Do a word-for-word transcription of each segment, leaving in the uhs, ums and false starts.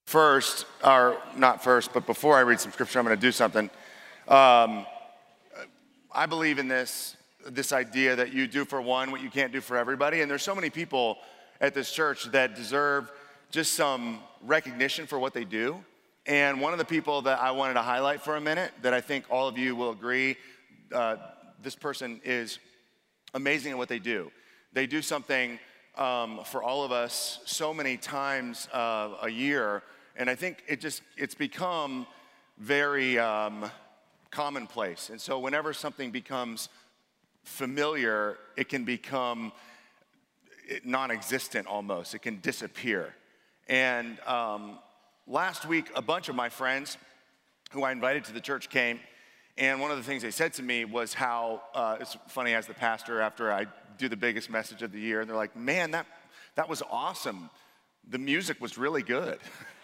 First, or not first, but before I read some scripture, I'm going to do something. Um, I believe in this, this idea that you do for one what you can't do for everybody. And there's so many people at this church that deserve just some recognition for what they do. And one of the people that I wanted to highlight for a minute, that I think all of you will agree, uh, this person is amazing at what they do. They do something um, for all of us so many times uh, a year. And I think it just, it's become very um, commonplace. And so whenever something becomes familiar, it can become non-existent almost. It can disappear. And um, last week, a bunch of my friends who I invited to the church came. And one of the things they said to me was how, uh, it's funny as the pastor after I do the biggest message of the year, and they're like, man, that, that was awesome. The music was really good.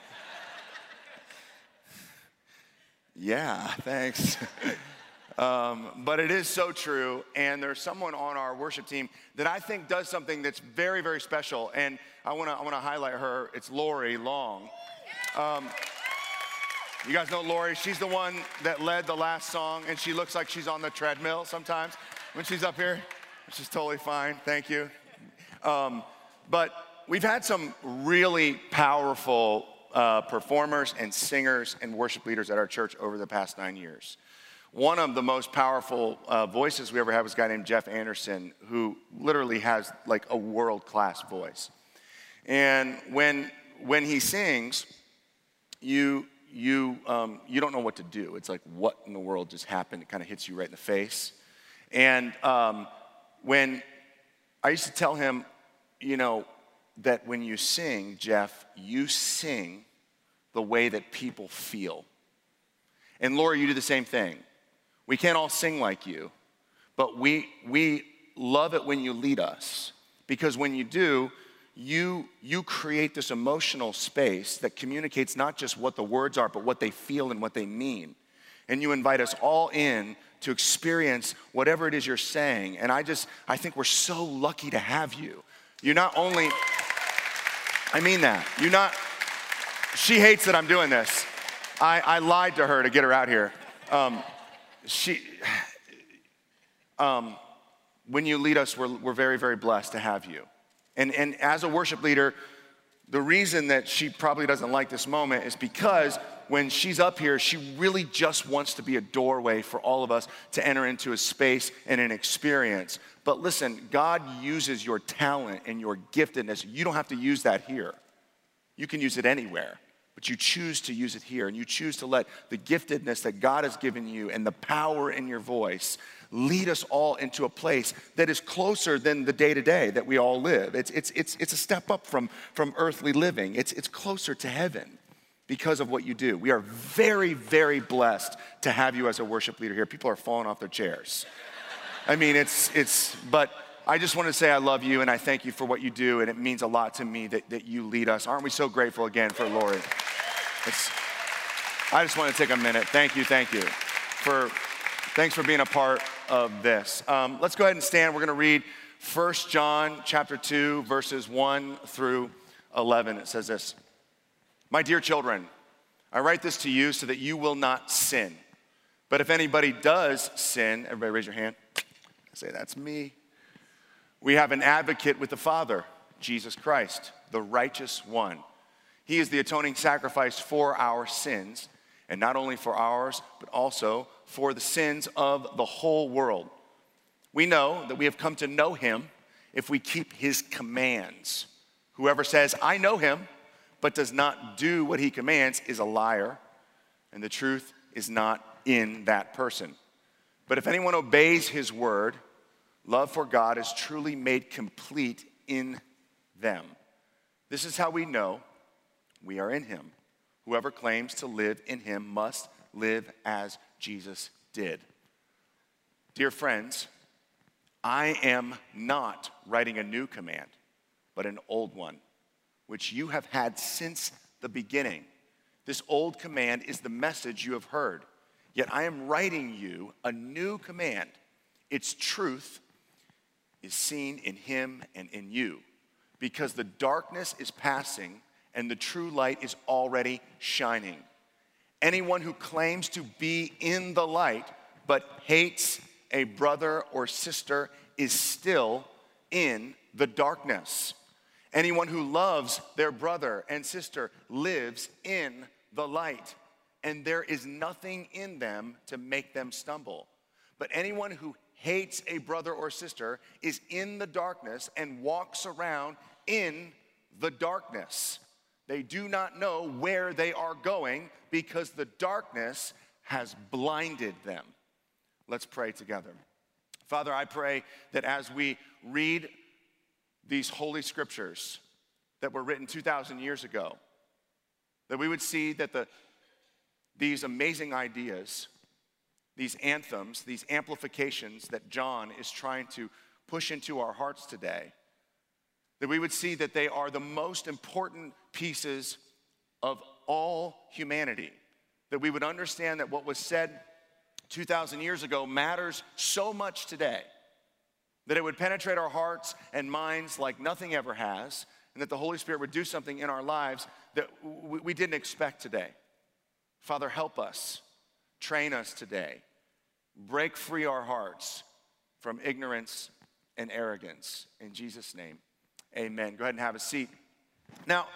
Yeah, thanks. um, but it is so true, and there's someone on our worship team that I think does something that's very, very special, and I want to I want to highlight her. It's Lori Long. Um, you guys know Lori? She's the one that led the last song, and she looks like she's on the treadmill sometimes when she's up here, which is totally fine. Thank you. Um, but we've had some really powerful Uh, performers and singers and worship leaders at our church over the past nine years. One of the most powerful uh, voices we ever had was a guy named Jeff Anderson, who literally has like a world-class voice. And when when he sings, you you um, you don't know what to do. It's like, what in the world just happened? It kind of hits you right in the face. And um, when I used to tell him, you know, that when you sing, Jeff, you sing the way that people feel. And Laura, you do the same thing. We can't all sing like you, but we we love it when you lead us, because when you do, you you create this emotional space that communicates not just what the words are, but what they feel and what they mean. And you invite us all in to experience whatever it is you're saying. And I just, I think we're so lucky to have you. You not only, I mean that, you not, she hates that I'm doing this. I, I lied to her to get her out here. Um, she, um, when you lead us, we're, we're very, very blessed to have you. And, and as a worship leader, the reason that she probably doesn't like this moment is because when she's up here, she really just wants to be a doorway for all of us to enter into a space and an experience. But listen, God uses your talent and your giftedness. You don't have to use that here. You can use it anywhere, but you choose to use it here, and you choose to let the giftedness that God has given you and the power in your voice lead us all into a place that is closer than the day-to-day that we all live. It's, it's, it's, it's a step up from, from earthly living. It's, it's closer to heaven because of what you do. We are very, very blessed to have you as a worship leader here. People are falling off their chairs. I mean, it's, it's, but I just want to say I love you, and I thank you for what you do, and it means a lot to me that, that you lead us. Aren't we so grateful again for Lori? It's, I just want to take a minute. Thank you, thank you. For, thanks for being a part of this. Um, let's go ahead and stand. We're going to read First John chapter two, verses one through eleven. It says this: My dear children, I write this to you so that you will not sin. But if anybody does sin, everybody raise your hand. Say, that's me. We have an advocate with the Father, Jesus Christ, the righteous one. He is the atoning sacrifice for our sins, and not only for ours, but also for the sins of the whole world. We know that we have come to know him if we keep his commands. Whoever says, I know him, but does not do what he commands is a liar, and the truth is not in that person. But if anyone obeys his word, love for God is truly made complete in them. This is how we know we are in him. Whoever claims to live in him must live as Jesus did. Dear friends, I am not writing a new command, but an old one, which you have had since the beginning. This old command is the message you have heard. Yet I am writing you a new command. Its truth is seen in him and in you, because the darkness is passing and the true light is already shining. Anyone who claims to be in the light but hates a brother or sister is still in the darkness. Anyone who loves their brother and sister lives in the light, and there is nothing in them to make them stumble. But anyone who hates a brother or sister is in the darkness and walks around in the darkness. They do not know where they are going because the darkness has blinded them. Let's pray together. Father, I pray that as we read these holy scriptures that were written two thousand years ago, that we would see that the, these amazing ideas, these anthems, these amplifications that John is trying to push into our hearts today, that we would see that they are the most important pieces of all humanity, that we would understand that what was said two thousand years ago matters so much today, that it would penetrate our hearts and minds like nothing ever has, and that the Holy Spirit would do something in our lives that we didn't expect today. Father, help us, train us today, break free our hearts from ignorance and arrogance. In Jesus' name, amen. Go ahead and have a seat. Now,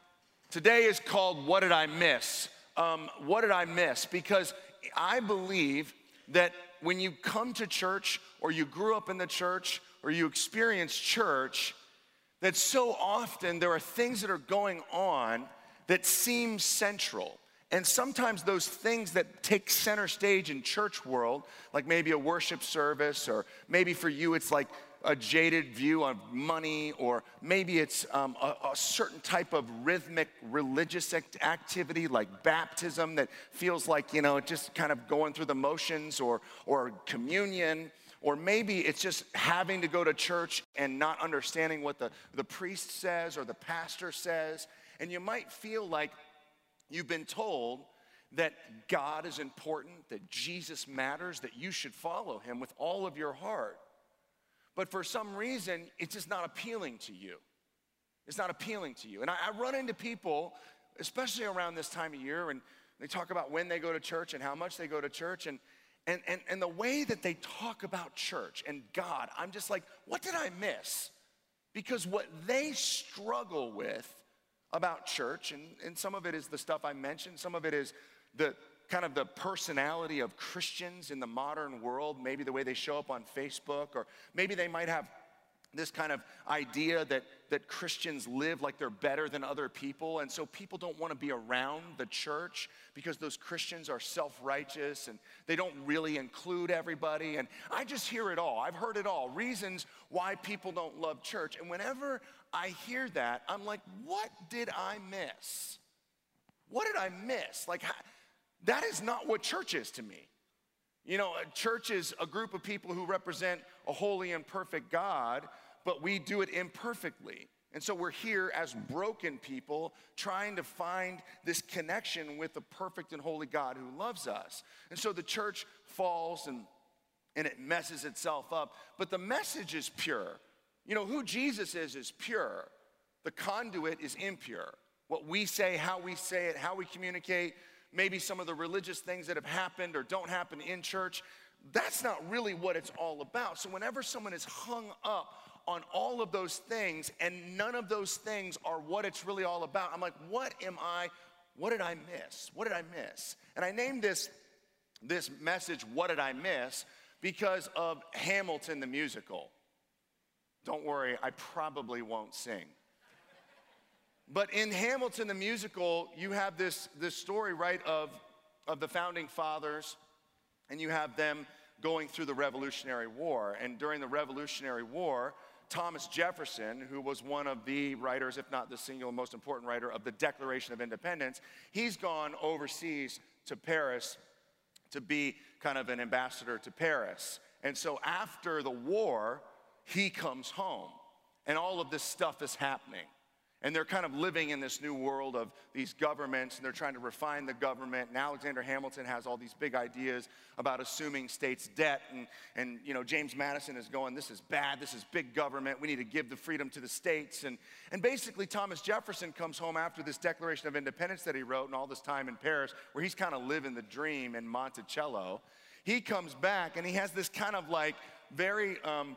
today is called What Did I Miss? Um, what did I miss? Because I believe that when you come to church, or you grew up in the church, or you experience church, that so often there are things that are going on that seem central. And sometimes those things that take center stage in church world, like maybe a worship service, or maybe for you it's like a jaded view of money, or maybe it's um, a, a certain type of rhythmic religious act- activity like baptism that feels like, you know, just kind of going through the motions, or, or communion, or maybe it's just having to go to church and not understanding what the, the priest says or the pastor says. And you might feel like you've been told that God is important, that Jesus matters, that you should follow him with all of your heart. But for some reason, it's just not appealing to you. It's not appealing to you. And I, I run into people, especially around this time of year, and they talk about when they go to church and how much they go to church, and and and, and the way that they talk about church and God, I'm just like, what did I miss? Because what they struggle with about church, and, and some of it is the stuff I mentioned, some of it is the kind of the personality of Christians in the modern world, maybe the way they show up on Facebook, or maybe they might have this kind of idea that, that Christians live like they're better than other people, and so people don't want to be around the church because those Christians are self-righteous and they don't really include everybody. And I just hear it all. I've heard it all. Reasons why people don't love church. And whenever I hear that, I'm like, what did I miss? What did I miss? Like, that is not what church is to me. You know, a church is a group of people who represent a holy and perfect God, but we do it imperfectly. And so we're here as broken people trying to find this connection with the perfect and holy God who loves us. And so the church falls and, and it messes itself up, but the message is pure. You know, who Jesus is is pure. The conduit is impure. What we say, how we say it, how we communicate, maybe some of the religious things that have happened or don't happen in church, that's not really what it's all about. So whenever someone is hung up on all of those things and none of those things are what it's really all about, I'm like, what am I, what did I miss? What did I miss? And I named this, this message, What Did I Miss? Because of Hamilton the musical. Don't worry, I probably won't sing. But in Hamilton the musical, you have this, this story, right, of, of the founding fathers, and you have them going through the Revolutionary War. And during the Revolutionary War, Thomas Jefferson, who was one of the writers, if not the single most important writer of the Declaration of Independence, he's gone overseas to Paris to be kind of an ambassador to Paris. And so after the war, he comes home, and all of this stuff is happening. And they're kind of living in this new world of these governments, and they're trying to refine the government. And Alexander Hamilton has all these big ideas about assuming states' debt. And, and you know, James Madison is going, this is bad, this is big government, we need to give the freedom to the states. And, and basically, Thomas Jefferson comes home after this Declaration of Independence that he wrote and all this time in Paris, where he's kind of living the dream in Monticello. He comes back, and he has this kind of like very... Um,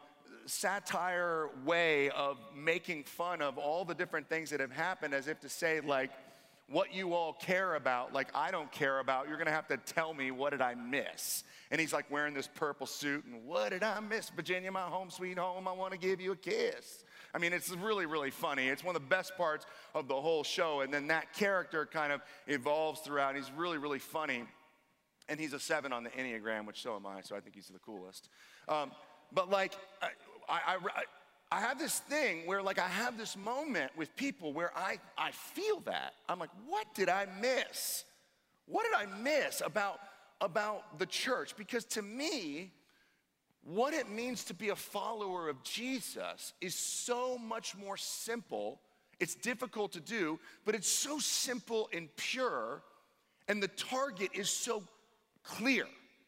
satire way of making fun of all the different things that have happened, as if to say, like, what you all care about, like I don't care about, you're gonna have to tell me, what did I miss? And he's like wearing this purple suit, and what did I miss? Virginia, my home sweet home, I wanna give you a kiss. I mean, it's really, really funny. It's one of the best parts of the whole show, and then that character kind of evolves throughout. He's really, really funny, and he's a seven on the Enneagram, which so am I, so I think he's the coolest. Um, But like, I, I, I, I have this thing where like I have this moment with people where I, I feel that. I'm like, what did I miss? What did I miss about, about the church? Because to me, what it means to be a follower of Jesus is so much more simple. It's difficult to do, but it's so simple and pure, and the target is so clear.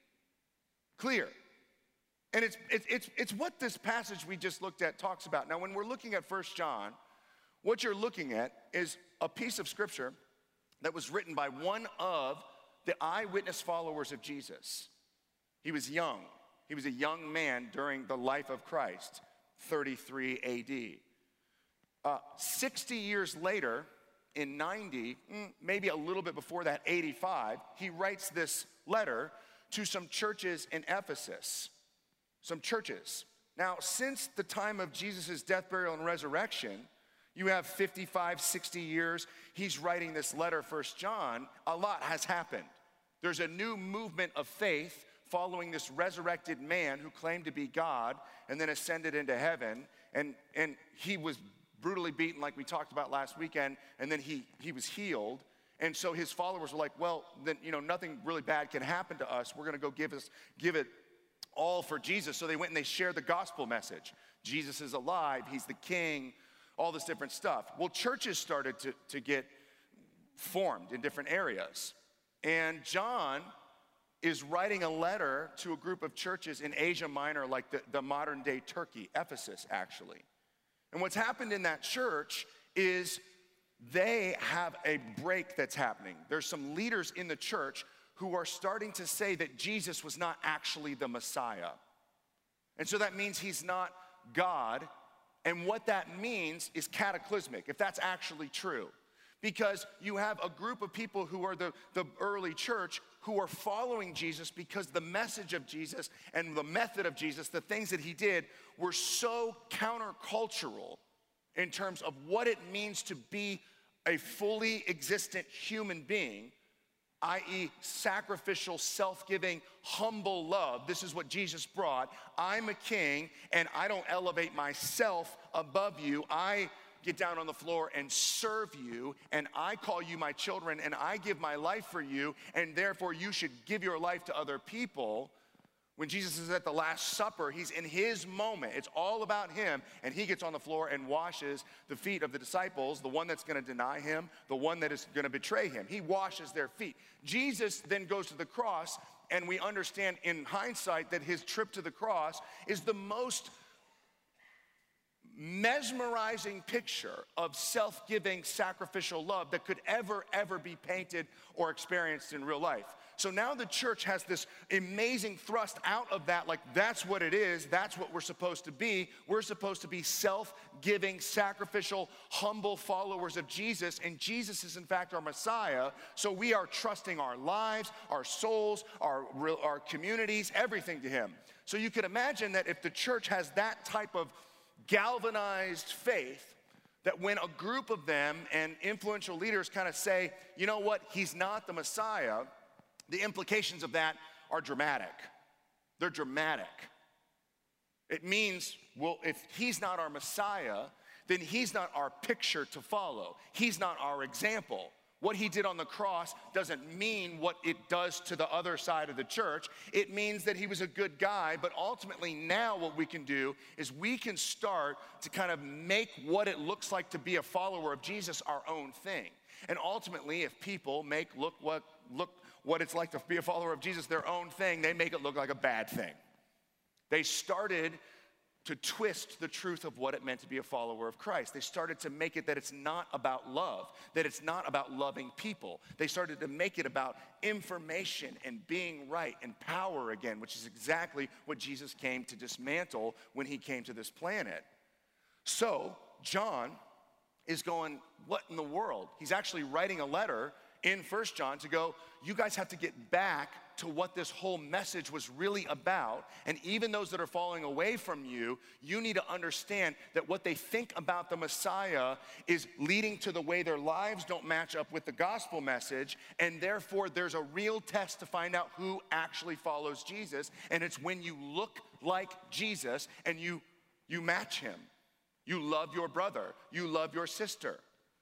Clear. And it's, it's, it's, it's what this passage we just looked at talks about. Now, when we're looking at First John, what you're looking at is a piece of scripture that was written by one of the eyewitness followers of Jesus. He was young. He was a young man during the life of Christ, thirty-three A D. Uh, sixty years later, in ninety, maybe a little bit before that, eighty-five, he writes this letter to some churches in Ephesus. Some churches. Now, since the time of Jesus' death, burial, and resurrection, you have fifty-five, sixty years. He's writing this letter, First John. A lot has happened. There's a new movement of faith following this resurrected man who claimed to be God and then ascended into heaven. And, and he was brutally beaten, like we talked about last weekend, and then he, he was healed. And so his followers were like, well, then, you know, nothing really bad can happen to us. We're going to go give us, give it all for Jesus. So they went and they shared the gospel message. Jesus is alive, he's the king, all this different stuff. Well, churches started to, to get formed in different areas. And John is writing a letter to a group of churches in Asia Minor, like the, the modern day Turkey, Ephesus actually. And what's happened in that church is they have a break that's happening. There's some leaders in the church who are starting to say that Jesus was not actually the Messiah. And so that means he's not God. And what that means is cataclysmic, if that's actually true. Because you have a group of people who are the, the early church who are following Jesus because the message of Jesus and the method of Jesus, the things that he did, were so countercultural in terms of what it means to be a fully existent human being, that is sacrificial, self-giving, humble love. This is what Jesus brought. I'm a king, and I don't elevate myself above you. I get down on the floor and serve you, and I call you my children, and I give my life for you, and therefore you should give your life to other people. When Jesus is at the Last Supper, he's in his moment. It's all about him, and he gets on the floor and washes the feet of the disciples, the one that's gonna deny him, the one that is gonna betray him. He washes their feet. Jesus then goes to the cross, and we understand in hindsight that his trip to the cross is the most mesmerizing picture of self-giving, sacrificial love that could ever, ever be painted or experienced in real life. So now the church has this amazing thrust out of that, like that's what it is, that's what we're supposed to be. We're supposed to be self-giving, sacrificial, humble followers of Jesus, and Jesus is in fact our Messiah, so we are trusting our lives, our souls, our, our communities, everything to him. So you could imagine that if the church has that type of galvanized faith, that when a group of them and influential leaders kind of say, you know what, he's not the Messiah, the implications of that are dramatic. They're dramatic. It means, well, if he's not our Messiah, then he's not our picture to follow. He's not our example. What he did on the cross doesn't mean what it does to the other side of the church. It means that he was a good guy, but ultimately now what we can do is we can start to kind of make what it looks like to be a follower of Jesus our own thing. And ultimately, if people make look what look what it's like to be a follower of Jesus their own thing, they make it look like a bad thing. They started to twist the truth of what it meant to be a follower of Christ. They started to make it that it's not about love, that it's not about loving people. They started to make it about information and being right and power again, which is exactly what Jesus came to dismantle when he came to this planet. So John is going, what in the world? He's actually writing a letter in First John to go, you guys have to get back to what this whole message was really about. And even those that are falling away from you, you need to understand that what they think about the Messiah is leading to the way their lives don't match up with the gospel message. And therefore, there's a real test to find out who actually follows Jesus. And it's when you look like Jesus and you, you match him. You love your brother. You love your sister.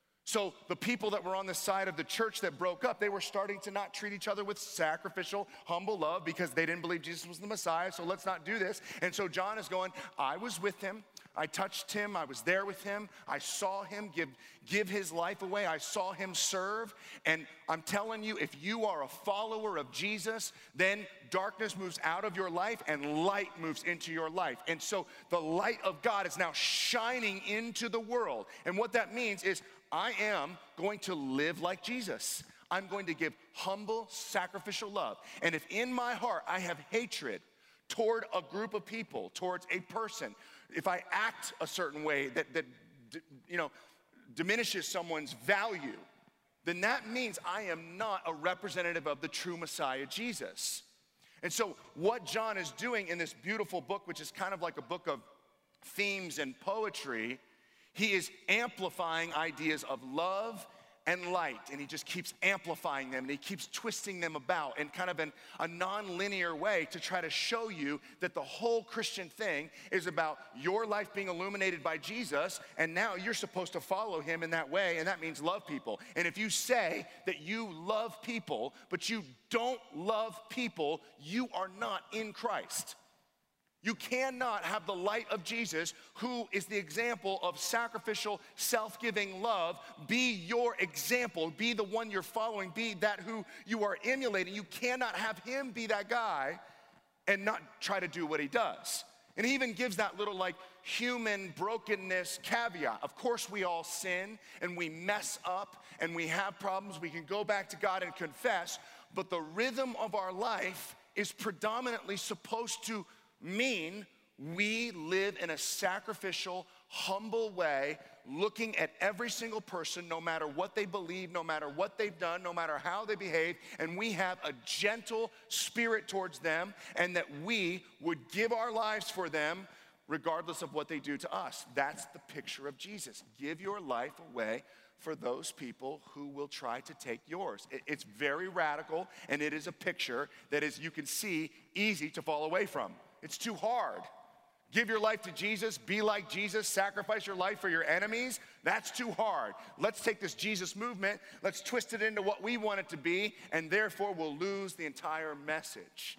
So the people that were on the side of the church that broke up, they were starting to not treat each other with sacrificial, humble love because they didn't believe Jesus was the Messiah, so let's not do this. And so John is going, I was with him, I touched him, I was there with him, I saw him give, give his life away, I saw him serve, and I'm telling you, if you are a follower of Jesus, then darkness moves out of your life and light moves into your life. And so the light of God is now shining into the world. And what that means is I am going to live like Jesus. I'm going to give humble, sacrificial love. And if in my heart I have hatred toward a group of people, towards a person, if I act a certain way that, that you know, diminishes someone's value, then that means I am not a representative of the true Messiah, Jesus. And so what John is doing in this beautiful book, which is kind of like a book of themes and poetry, he is amplifying ideas of love and light, and he just keeps amplifying them, and he keeps twisting them about in kind of an, a non-linear way to try to show you that the whole Christian thing is about your life being illuminated by Jesus, and now you're supposed to follow him in that way, and that means love people. And if you say that you love people, but you don't love people, you are not in Christ. You cannot have the light of Jesus, who is the example of sacrificial, self-giving love, be your example, be the one you're following, be that who you are emulating. You cannot have him be that guy and not try to do what he does. And he even gives that little like human brokenness caveat. Of course we all sin and we mess up and we have problems. We can go back to God and confess, but the rhythm of our life is predominantly supposed to mean we live in a sacrificial, humble way, looking at every single person, no matter what they believe, no matter what they've done, no matter how they behave, and we have a gentle spirit towards them, and that we would give our lives for them regardless of what they do to us. That's the picture of Jesus. Give your life away for those people who will try to take yours. It's very radical, and it is a picture that is, you can see, easy to fall away from. It's too hard. Give your life to Jesus, be like Jesus, sacrifice your life for your enemies. That's too hard. Let's take this Jesus movement, let's twist it into what we want it to be, and therefore we'll lose the entire message.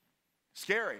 Scary.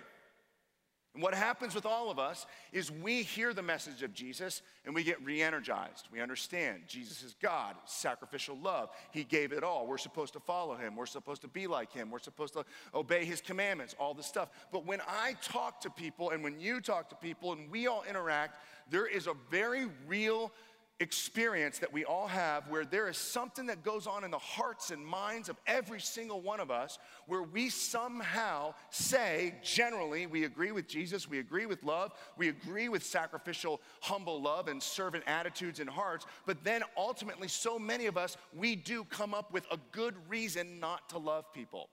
And what happens with all of us is we hear the message of Jesus and we get re-energized. We understand Jesus is God, sacrificial love. He gave it all. We're supposed to follow him. We're supposed to be like him. We're supposed to obey his commandments, all this stuff. But when I talk to people and when you talk to people and we all interact, there is a very real experience that we all have where there is something that goes on in the hearts and minds of every single one of us where we somehow say, generally, we agree with Jesus, we agree with love, we agree with sacrificial, humble love and servant attitudes and hearts, but then ultimately so many of us, we do come up with a good reason not to love people.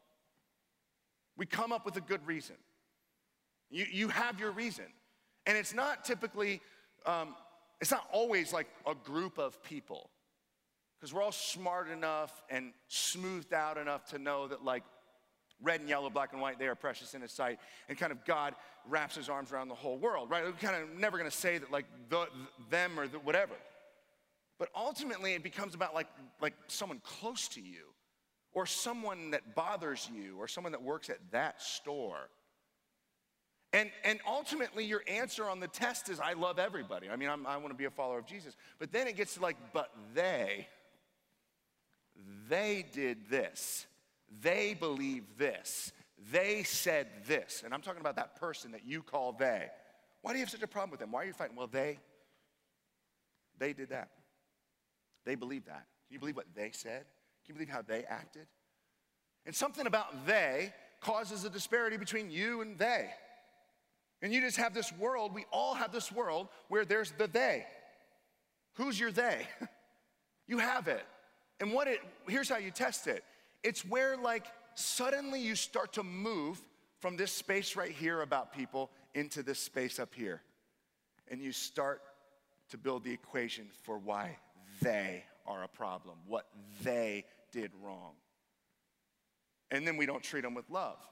We come up with a good reason. You, you have your reason. And it's not typically, um, it's not always like a group of people, because we're all smart enough and smoothed out enough to know that like red and yellow, black and white, they are precious in his sight, and kind of God wraps his arms around the whole world, right? We're kind of never gonna say that like the, them or the whatever. But ultimately, it becomes about like, like someone close to you, or someone that bothers you, or someone that works at that store. And, and ultimately, your answer on the test is, I love everybody. I mean, I'm, I want to be a follower of Jesus. But then it gets to like, but they, they did this. They believe this. They said this. And I'm talking about that person that you call they. Why do you have such a problem with them? Why are you fighting? Well, they, they did that. They believed that. Can you believe what they said? Can you believe how they acted? And something about they causes a disparity between you and they. And you just have this world, we all have this world where there's the they. Who's your they? You have it. And what it, here's how you test it. It's where like suddenly you start to move from this space right here about people into this space up here. And you start to build the equation for why they are a problem, what they did wrong. And then we don't treat them with love.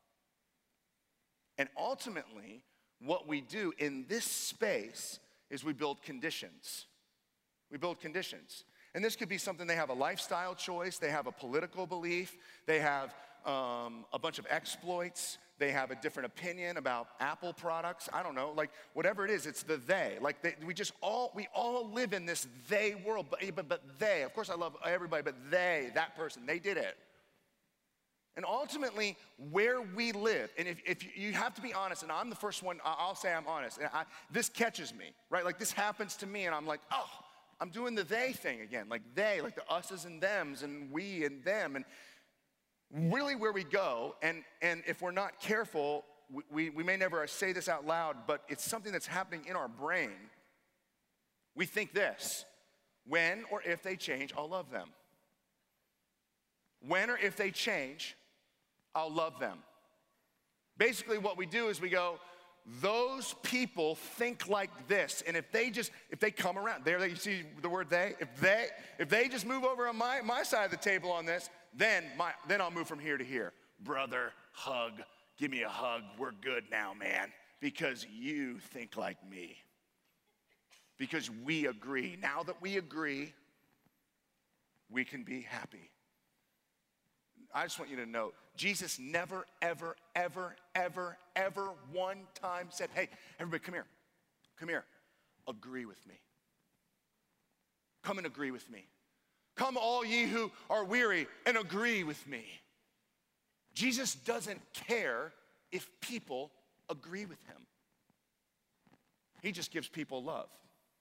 And ultimately, what we do in this space is we build conditions. We build conditions. And this could be something, they have a lifestyle choice, they have a political belief, they have um, a bunch of exploits, they have a different opinion about Apple products, I don't know, like whatever it is, it's the they. Like they, we just all, we all live in this they world, but, but, but they, of course I love everybody, but they, that person, they did it. And ultimately, where we live, and if, if you have to be honest, and I'm the first one, I'll say I'm honest, and I, this catches me, right? Like this happens to me, and I'm like, oh, I'm doing the they thing again, like they, like the us's and thems, and we and them, and really where we go, and, and if we're not careful, we, we may never say this out loud, but it's something that's happening in our brain. We think this, when or if they change, I'll love them. When or if they change, I'll love them. Basically what we do is we go, those people think like this, and if they just, if they come around, there you see the word they, if they, if they just move over on my, my side of the table on this, then my, then I'll move from here to here. Brother, hug, give me a hug, we're good now, man, because you think like me. Because we agree. Now that we agree, we can be happy. I just want you to know, Jesus never, ever, ever, ever, ever one time said, hey, everybody come here, come here, agree with me. Come and agree with me. Come all ye who are weary and agree with me. Jesus doesn't care if people agree with him. He just gives people love.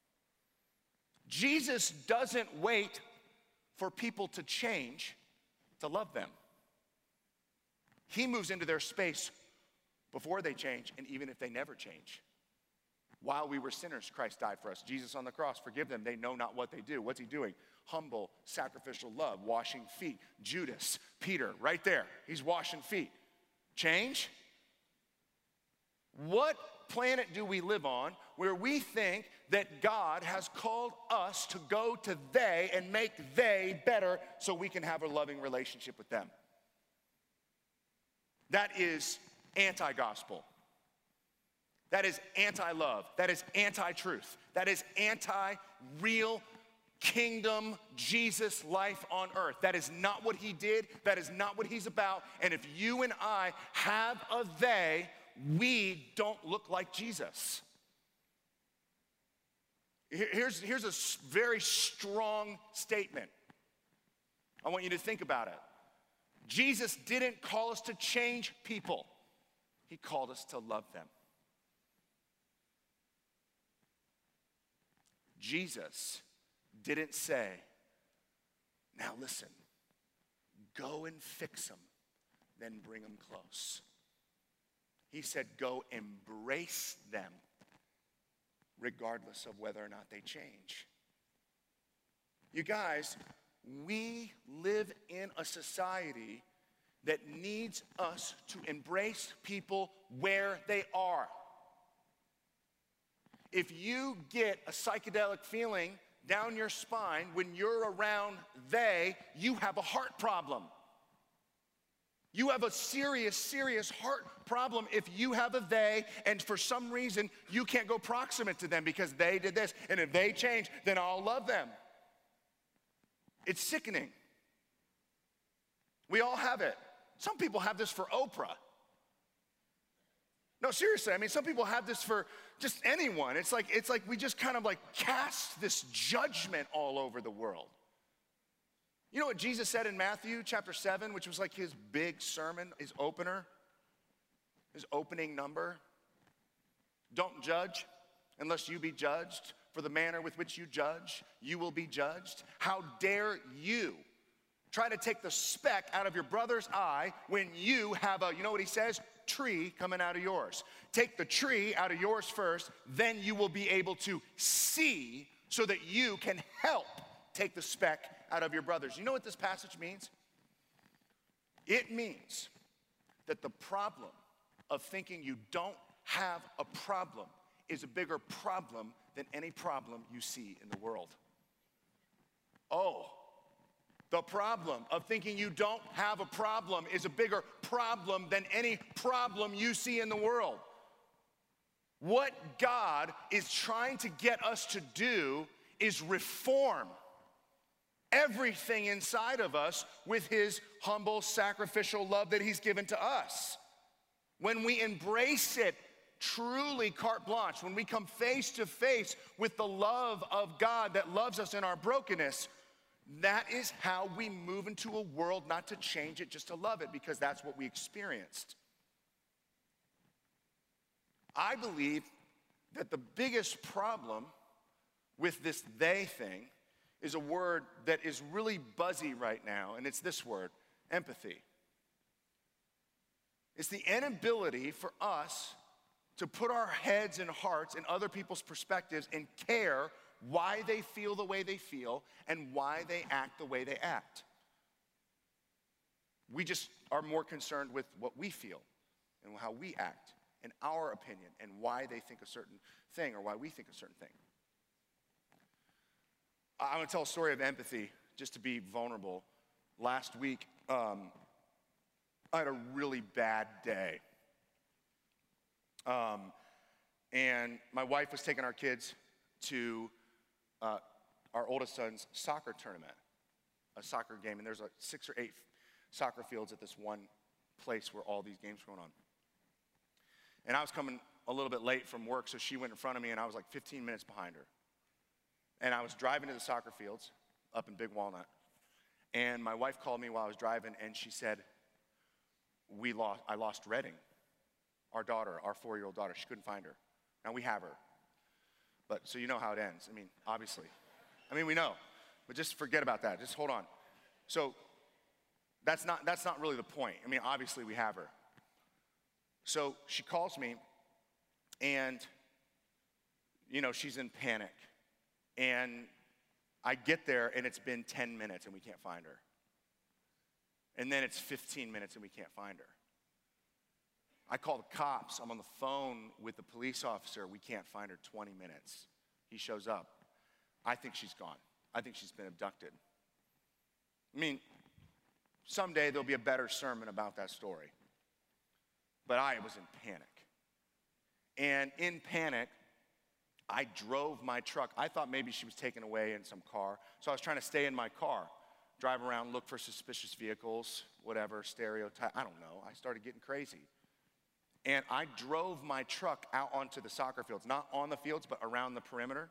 Jesus doesn't wait for people to change to love them. He moves into their space before they change, and even if they never change. While we were sinners, Christ died for us. Jesus on the cross, forgive them, they know not what they do. What's he doing? Humble, sacrificial love, washing feet. Judas, Peter, right there, he's washing feet. Change? What planet do we live on where we think that God has called us to go to they and make they better so we can have a loving relationship with them? That is anti-gospel. That is anti-love. That is anti-truth. That is anti-real kingdom Jesus life on earth. That is not what he did. That is not what he's about. And if you and I have a they, we don't look like Jesus. Here's, here's a very strong statement. I want you to think about it. Jesus didn't call us to change people. He called us to love them. Jesus didn't say, now listen, go and fix them, then bring them close. He said, go embrace them, regardless of whether or not they change. You guys, we live in a society that needs us to embrace people where they are. If you get a psychedelic feeling down your spine when you're around they, you have a heart problem. You have a serious, serious heart problem if you have a they, and for some reason you can't go proximate to them because they did this, and if they change, then I'll love them. It's sickening. We all have it. Some people have this for Oprah. No, seriously, I mean, some people have this for just anyone. It's like, it's like we just kind of like cast this judgment all over the world. You know what Jesus said in Matthew chapter seven, which was like his big sermon, his opener, his opening number? Don't judge unless you be judged. For the manner with which you judge, you will be judged. How dare you try to take the speck out of your brother's eye when you have a, you know what he says? Tree coming out of yours. Take the tree out of yours first, then you will be able to see so that you can help take the speck out of your brother's. You know what this passage means? It means that the problem of thinking you don't have a problem is a bigger problem than any problem you see in the world. Oh, the problem of thinking you don't have a problem is a bigger problem than any problem you see in the world. What God is trying to get us to do is reform everything inside of us with his humble, sacrificial love that he's given to us. When we embrace it truly carte blanche, when we come face to face with the love of God that loves us in our brokenness, that is how we move into a world not to change it, just to love it, because that's what we experienced. I believe that the biggest problem with this they thing is a word that is really buzzy right now, and it's this word, empathy. It's the inability for us to put our heads and hearts in other people's perspectives and care why they feel the way they feel and why they act the way they act. We just are more concerned with what we feel and how we act and our opinion and why they think a certain thing or why we think a certain thing. I want to tell a story of empathy just to be vulnerable. Last week, um, I had a really bad day. Um, and my wife was taking our kids to uh, our oldest son's soccer tournament, a soccer game. And there's like six or eight soccer fields at this one place where all these games were going on. And I was coming a little bit late from work, so she went in front of me, and I was like fifteen minutes behind her. And I was driving to the soccer fields up in Big Walnut. And my wife called me while I was driving, and she said, we lost, I lost Redding, our daughter, our four-year-old daughter. She couldn't find her. Now, we have her. But so you know how it ends. I mean, obviously. I mean, we know. But just forget about that. Just hold on. So that's not, that's not really the point. I mean, obviously, we have her. So she calls me, and, you know, she's in panic. And I get there, and it's been ten minutes, and we can't find her. And then it's fifteen minutes, and we can't find her. I call the cops. I'm on the phone with the police officer. We can't find her. twenty minutes. He shows up. I think she's gone. I think she's been abducted. I mean, someday there'll be a better sermon about that story. But I was in panic. And in panic, I drove my truck. I thought maybe she was taken away in some car. So I was trying to stay in my car, drive around, look for suspicious vehicles, whatever, stereotype. I don't know. I started getting crazy. And I drove my truck out onto the soccer fields, not on the fields, but around the perimeter.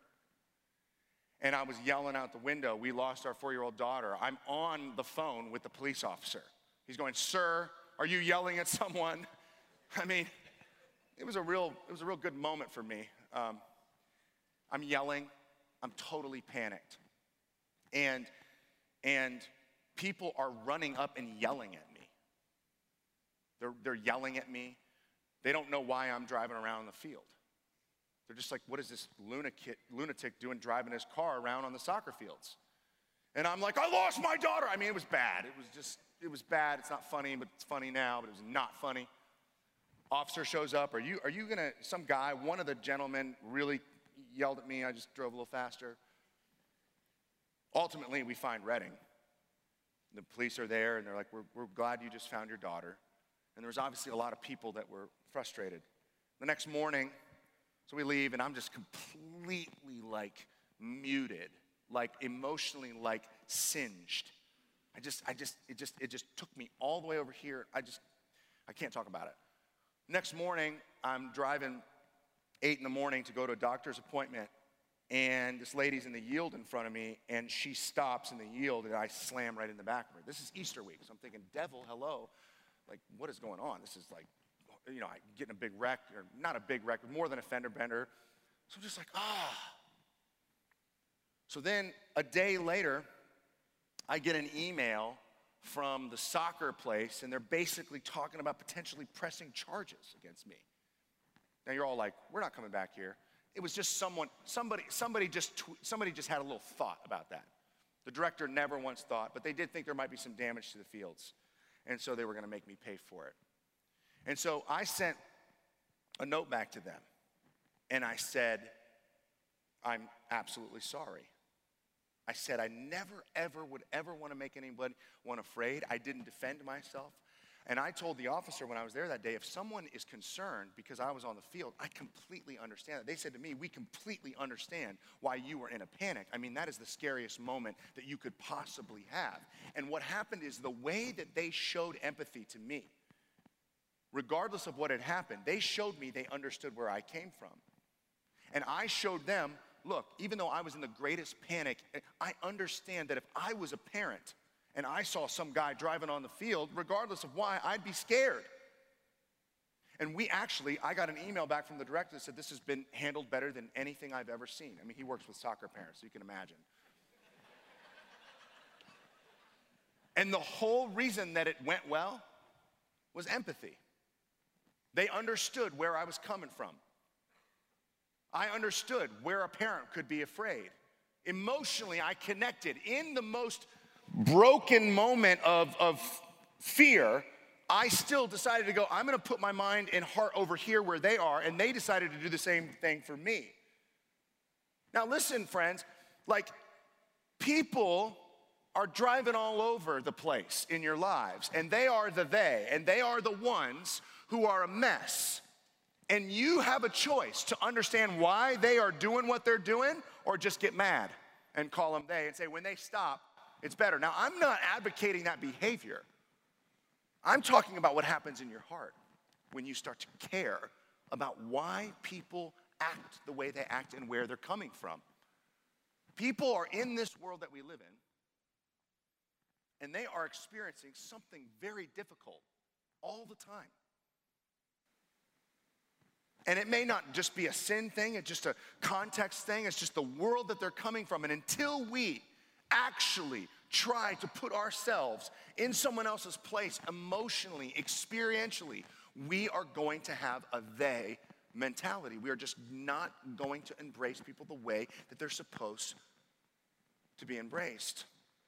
And I was yelling out the window, we lost our four-year-old daughter. I'm on the phone with the police officer. He's going, sir, are you yelling at someone? I mean, it was a real, it was a real good moment for me. Um, I'm yelling, I'm totally panicked. And, and people are running up and yelling at me. They're, they're yelling at me. They don't know why I'm driving around the field. They're just like, what is this lunatic, lunatic doing driving his car around on the soccer fields? And I'm like, I lost my daughter. I mean, it was bad. It was just, it was bad. It's not funny, but it's funny now, but it was not funny. Officer shows up. Are you, are you gonna, some guy, one of the gentlemen really yelled at me. I just drove a little faster. Ultimately, we find Redding. The police are there, and they're like, we're, we're glad you just found your daughter. And there was obviously a lot of people that were frustrated. The next morning, so we leave, and I'm just completely like muted, like emotionally, like singed. I just, I just, it just, it just took me all the way over here. I just, I can't talk about it. Next morning, I'm driving eight in the morning to go to a doctor's appointment, and this lady's in the yield in front of me, and she stops in the yield, and I slam right in the back of her. This is Easter week, so I'm thinking, devil, hello. Like, what is going on? This is like, you know, I'm getting a big wreck, or not a big wreck, but more than a fender bender. So I'm just like, ah. So then a day later, I get an email from the soccer place, and they're basically talking about potentially pressing charges against me. Now you're all like, we're not coming back here. It was just someone, somebody, somebody just, tw- somebody just had a little thought about that. The director never once thought, but they did think there might be some damage to the fields, and so they were going to make me pay for it. And so I sent a note back to them, and I said, I'm absolutely sorry. I said I never, ever would ever want to make anyone afraid. I didn't defend myself. And I told the officer when I was there that day, if someone is concerned because I was on the field, I completely understand that. They said to me, we completely understand why you were in a panic. I mean, that is the scariest moment that you could possibly have. And what happened is the way that they showed empathy to me, regardless of what had happened, they showed me they understood where I came from. And I showed them, look, even though I was in the greatest panic, I understand that if I was a parent and I saw some guy driving on the field, regardless of why, I'd be scared. And we actually, I got an email back from the director that said this has been handled better than anything I've ever seen. I mean, he works with soccer parents, so you can imagine. And the whole reason that it went well was empathy. They understood where I was coming from. I understood where a parent could be afraid. Emotionally, I connected. In the most broken moment of, of fear, I still decided to go, I'm going to put my mind and heart over here where they are, and they decided to do the same thing for me. Now listen, friends, like people are driving all over the place in your lives, and they are the they, and they are the ones who are a mess. And you have a choice to understand why they are doing what they're doing, or just get mad and call them they and say, when they stop, it's better. Now, I'm not advocating that behavior. I'm talking about what happens in your heart when you start to care about why people act the way they act and where they're coming from. People are in this world that we live in, and they are experiencing something very difficult all the time. And it may not just be a sin thing, it's just a context thing, it's just the world that they're coming from. And until we actually try to put ourselves in someone else's place emotionally, experientially, we are going to have a they mentality. We are just not going to embrace people the way that they're supposed to be embraced.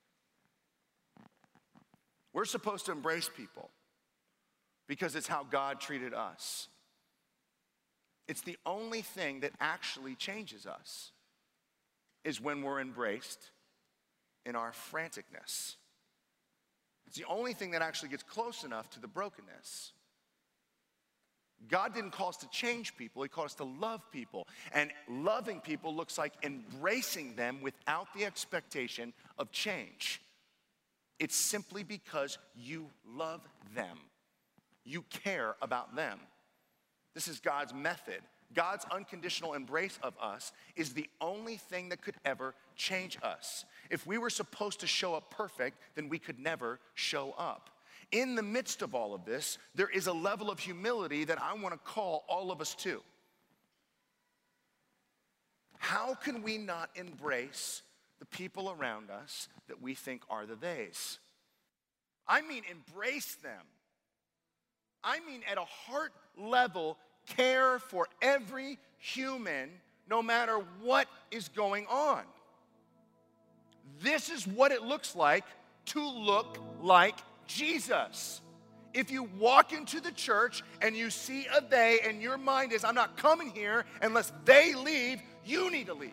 We're supposed to embrace people because it's how God treated us. It's the only thing that actually changes us is when we're embraced in our franticness. It's the only thing that actually gets close enough to the brokenness. God didn't call us to change people, he called us to love people. And loving people looks like embracing them without the expectation of change. It's simply because you love them. You care about them. This is God's method. God's unconditional embrace of us is the only thing that could ever change us. If we were supposed to show up perfect, then we could never show up. In the midst of all of this, there is a level of humility that I want to call all of us to. How can we not embrace the people around us that we think are the theys? I mean, embrace them. I mean, at a heart level, care for every human, no matter what is going on. This is what it looks like to look like Jesus. If you walk into the church and you see a they and your mind is, I'm not coming here unless they leave, you need to leave.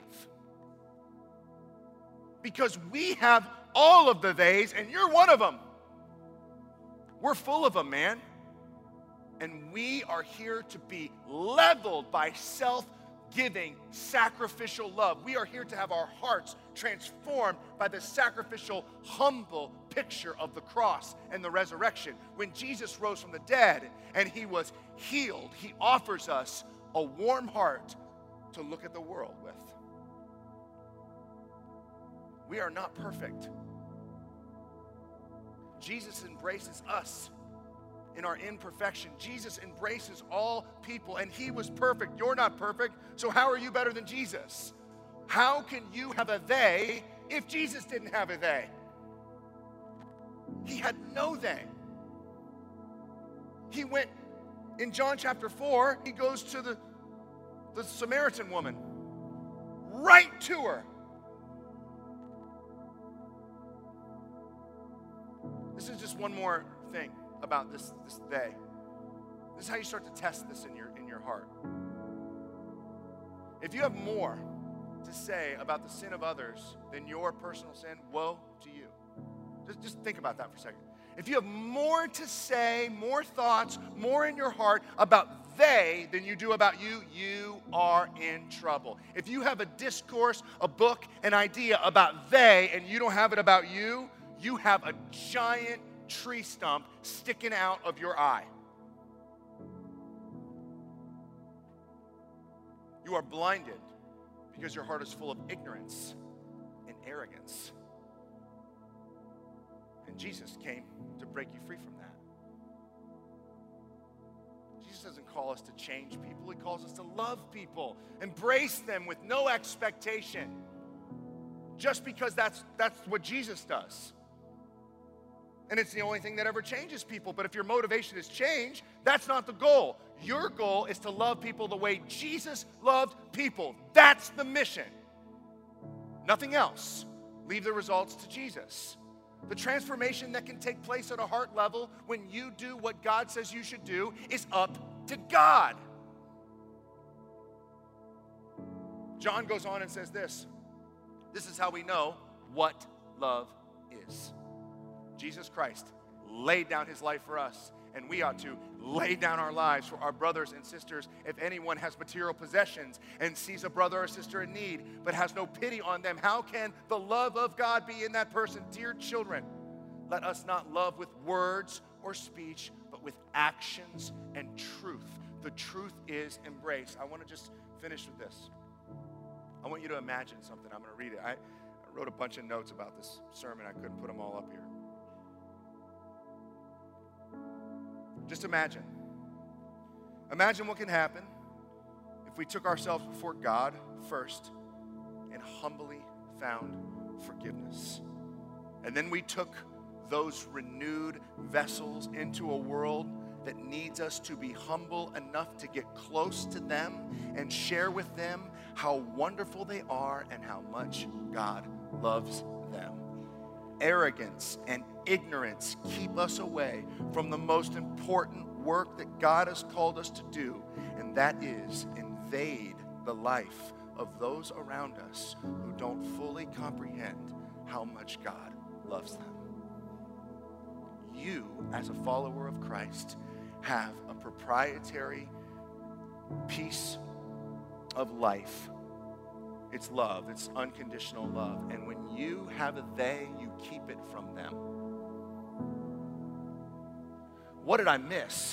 Because we have all of the theys and you're one of them. We're full of them, man. And we are here to be leveled by self giving, sacrificial love. We are here to have our hearts transformed by the sacrificial, humble picture of the cross and the resurrection. When Jesus rose from the dead and he was healed, he offers us a warm heart to look at the world with. We are not perfect. Jesus embraces us in our imperfection. Jesus embraces all people, and he was perfect. You're not perfect, so how are you better than Jesus? How can you have a they if Jesus didn't have a they? He had no they. He went, in John chapter four, he goes to the, the Samaritan woman, right to her. This is just one more thing about this, this they. This is how you start to test this in your, in your heart. If you have more to say about the sin of others than your personal sin, woe to you. Just, just think about that for a second. If you have more to say, more thoughts, more in your heart about they than you do about you, you are in trouble. If you have a discourse, a book, an idea about they, and you don't have it about you, you have a giant tree stump sticking out of your eye. You are blinded because your heart is full of ignorance and arrogance. And Jesus came to break you free from that. Jesus doesn't call us to change people. He calls us to love people, embrace them with no expectation, just because that's, that's what Jesus does. And it's the only thing that ever changes people. But if your motivation is change, that's not the goal. Your goal is to love people the way Jesus loved people. That's the mission. Nothing else. Leave the results to Jesus. The transformation that can take place at a heart level when you do what God says you should do is up to God. John goes on and says this. This is how we know what love is. Jesus Christ laid down his life for us, and we ought to lay down our lives for our brothers and sisters. If anyone has material possessions and sees a brother or sister in need but has no pity on them, how can the love of God be in that person? Dear children, let us not love with words or speech, but with actions and truth. The truth is embrace. I want to just finish with this. I want you to imagine something. I'm going to read it. I, I wrote a bunch of notes about this sermon. I couldn't put them all up here. Just imagine. Imagine what can happen if we took ourselves before God first and humbly found forgiveness. And then we took those renewed vessels into a world that needs us to be humble enough to get close to them and share with them how wonderful they are and how much God loves them. Arrogance and ignorance keep us away from the most important work that God has called us to do, and that is invade the life of those around us who don't fully comprehend how much God loves them. You, as a follower of Christ, have a proprietary piece of life. It's love. It's unconditional love. And when you have a they, you keep it from them. What did I miss?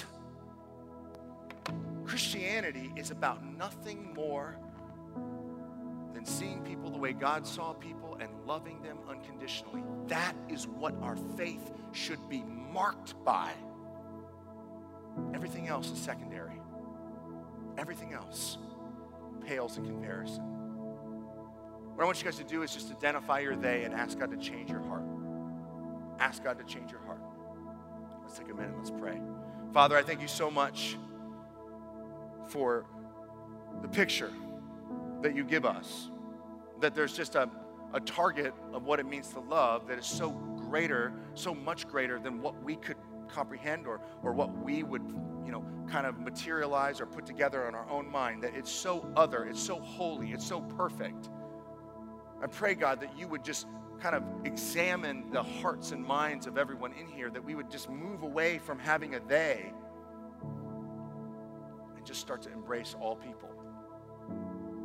Christianity is about nothing more than seeing people the way God saw people and loving them unconditionally. That is what our faith should be marked by. Everything else is secondary. Everything else pales in comparison. What I want you guys to do is just identify your they and ask God to change your heart. Ask God to change your heart. Let's take a minute. Let's pray. Father, I thank you so much for the picture that you give us, that there's just a, a target of what it means to love that is so greater, so much greater than what we could comprehend or, or what we would, you know, kind of materialize or put together in our own mind, that it's so other, it's so holy, it's so perfect. I pray, God, that you would just kind of examine the hearts and minds of everyone in here, that we would just move away from having a they and just start to embrace all people.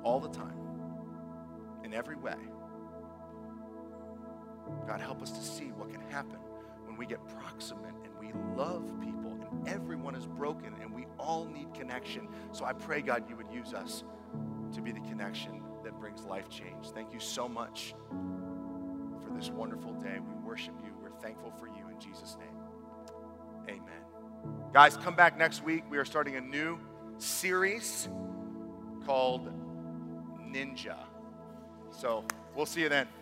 all the time, in every way. God, help us to see what can happen when we get proximate and we love people, and everyone is broken and we all need connection. So I pray, God, you would use us to be the connection that brings life change. Thank you so much for this wonderful day. We worship you. We're thankful for you in Jesus' name. Amen. Guys, come back next week. We are starting a new series called Ninja. So we'll see you then.